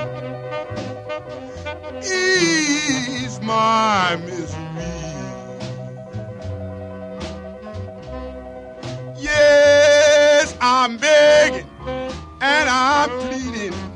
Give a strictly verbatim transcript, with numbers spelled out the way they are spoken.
ease my misery. Yes, I'm begging and I'm pleading.